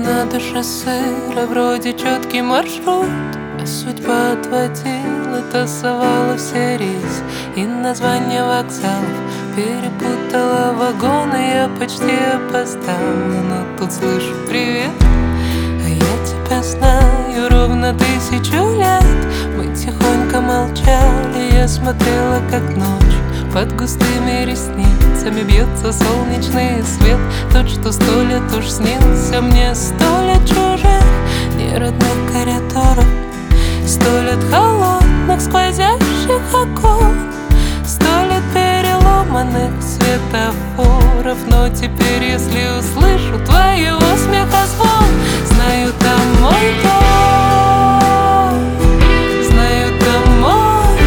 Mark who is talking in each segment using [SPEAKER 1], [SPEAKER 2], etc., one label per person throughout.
[SPEAKER 1] надо шоссе, вроде четкий маршрут, а судьба отводила, тасовала все рейсы и названия вокзалов перепутала вагоны. Я почти опоздала, но тут слышу привет. А я тебя знаю ровно 1000 лет. Мы тихонько молчали, я смотрела, как ночь под густыми ресницами бьется солнечный свет. Тот, что 100 лет уж снился мне, 100 лет чужих неродных коридоров, 100 лет холодных сквозящих окон, 100 лет переломанных светофоров. Но теперь, если услышу твоего смеха звон, знаю, там мой дом, знаю, там мой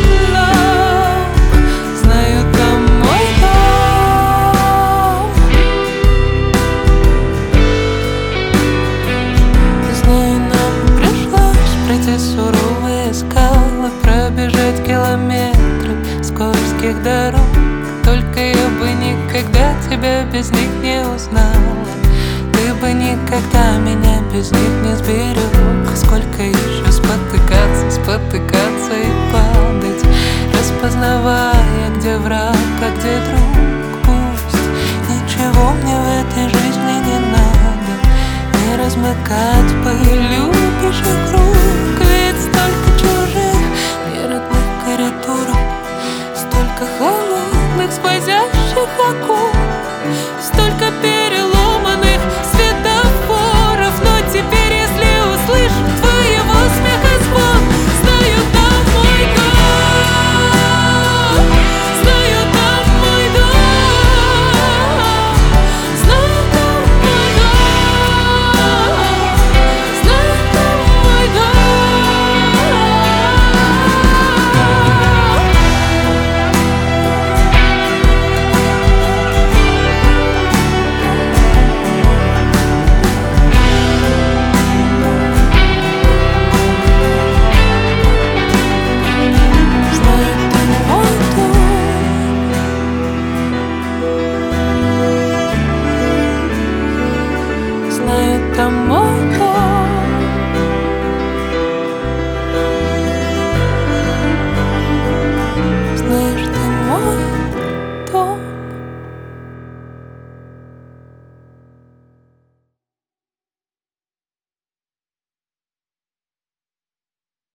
[SPEAKER 1] дом, знаю, там мой дом. Знаю, нам пришлось пройти суровые скалы, пробежать километры скользких дорог. Только я бы никогда тебя без них не узнала, ты бы никогда меня без них не сберег. Сколько еще спотыкаться, спотыкаться и падать, распознавая, где враг, а где друг.